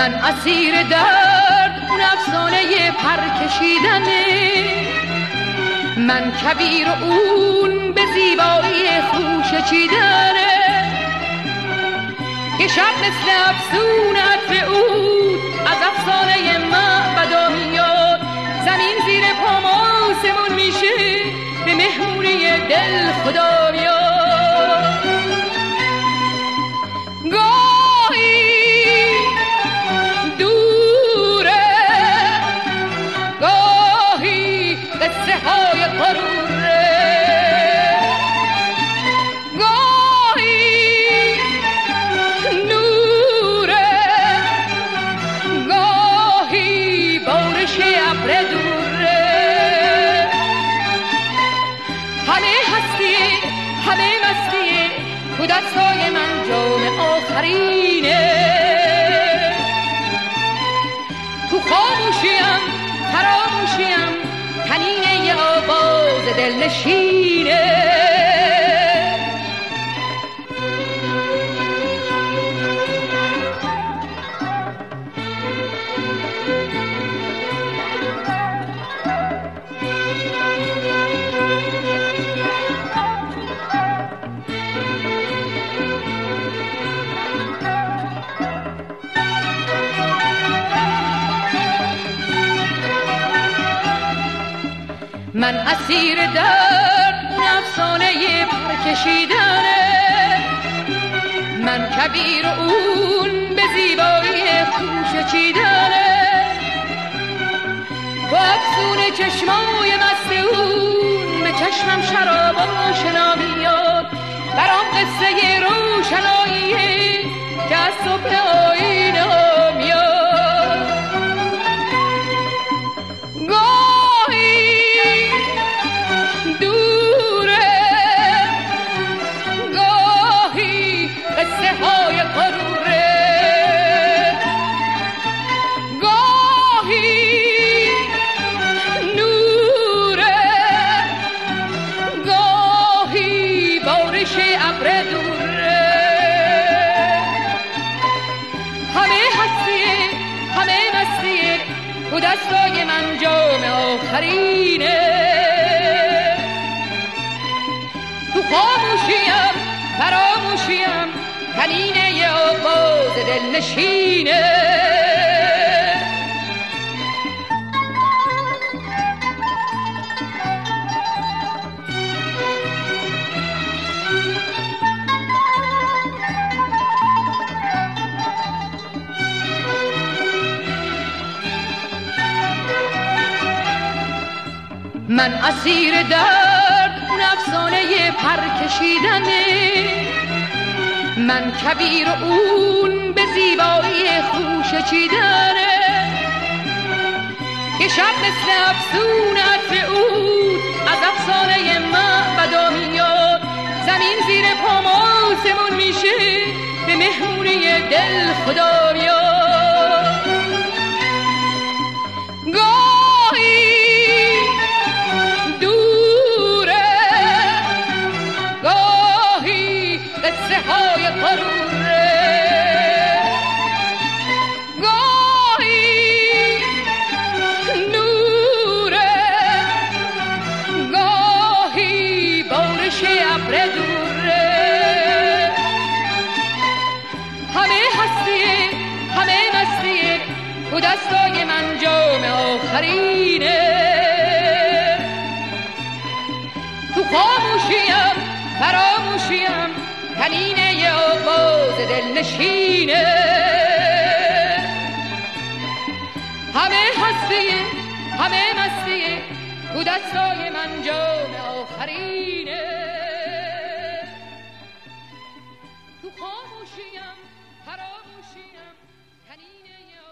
من اسیر درد اون افسانه پر کشیدنه، من کبیر و اون به زیبایی خوش چیدنه، که شب مثل افسون عطر اون از افسانه معبدا میاد، زمین زیر پام آسمون میشه، به مهمونی دل خدا میاد. گاهی دوره، گاهی قصه های قروره، گاهی نوره، گاهی بارش ابر دوره. همه هستی، همه مستی، تو دستای من جام آخرینه، تو خاموشیم فراموشیم، تنینه ی آواز دلنشینه. من اسیر درد اون افسانه پر کشیدنه، من کبیر اون به زیبایی خوش چیدنه، تو افسون چشمای مست اون به چشمم شراب آشنا میاد، برام قصه روشناییه که از صبح آینه ها میاد. تو دستای من جام آخرینه، تو خاموشیم فراموشیم، تنینه ی آواز دلنشینه. من اسیر درد اون افسانه پر کشیدنه، من کبیر اون به زیبایی خوش چیدنه، که شب مثل افسون عطر اون از افسانه معبدا میاد، زمین زیر پام آسمون میشه، به مهمونی دل خدا میاد. گاهی قصه های قروره، گاهی نوره، گاهی بارش ابر دوره. همه هستی، همه مستی، تو دستای من جام آخرینه، تو خاموشیم فراموشیم، تنینه ی آواز دلنشینه. همه هستی، همه مستی، تو دستای من جام آخرینه، تو خاموشیم فراموشیم، تنینه ی